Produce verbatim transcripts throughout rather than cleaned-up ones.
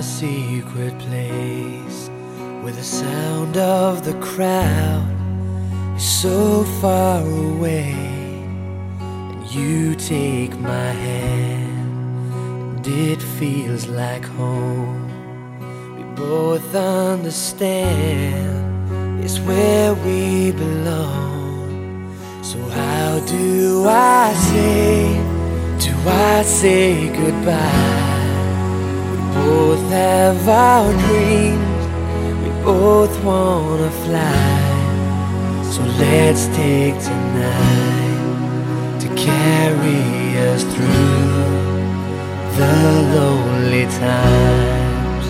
a secret place where the sound of the crowd is so far away, and you take my hand and it feels like home. We both understand it's where we belong. So how do I say, do I say goodbye? We both have our dreams, we both wanna fly. So let's take tonight to carry us through the lonely times.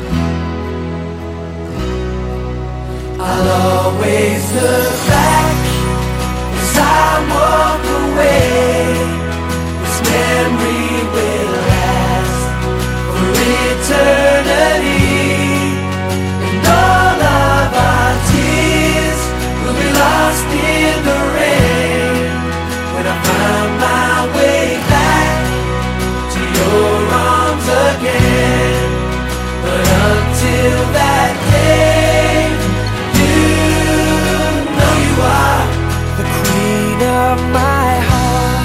I'll always look back as I walk away. This memory will last for eternity, and all of our tears will be lost in the rain when I find my way back to your arms again. But until that day, you know you are the queen of my heart,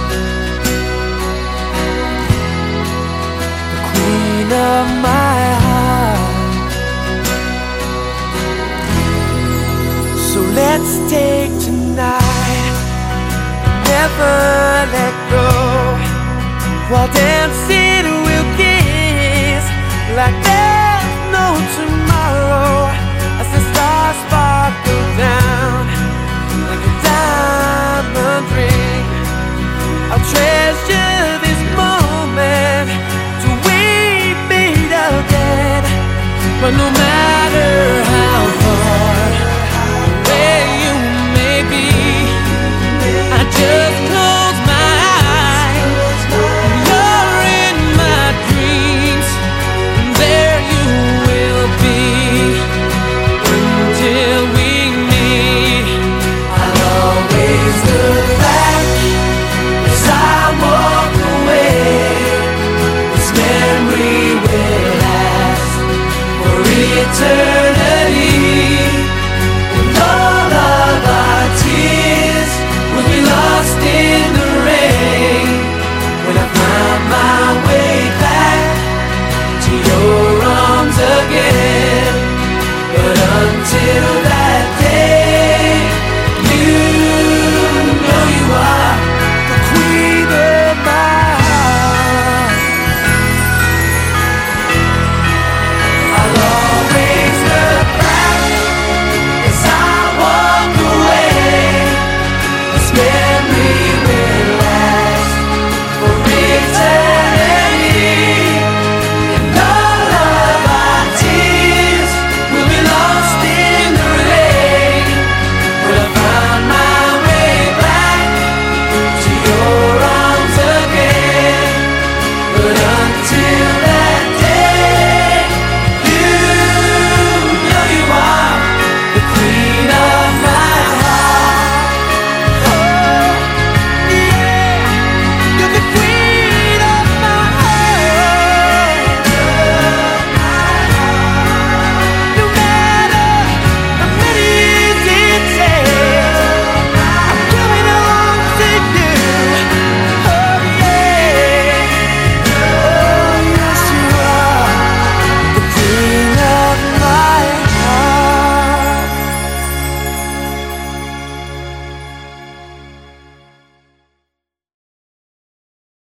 the queen of my heart. So let's take tonight, never let go, while dancing